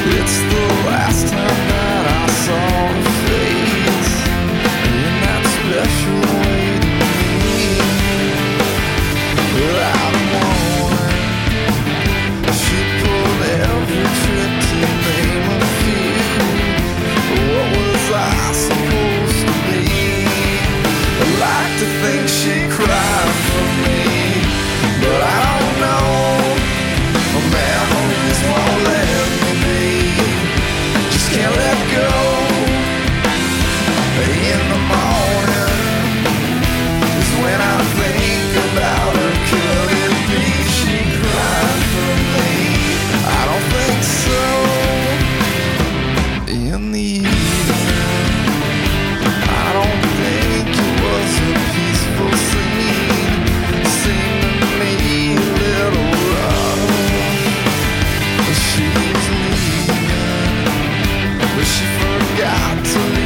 It's the last time that I saw her face in that special way to me. Without warning, she pulled every trick to name a few. What was I supposed to be? I like to think she cried for me, but I don't know. My memories won't let me be. Just can't let go. In the morning is when I think about her. Could it be she cried for me? I don't think so. In the evening, I don't think it was a peaceful scene. Seemed to me a little rough. She was leaving, but she forgot to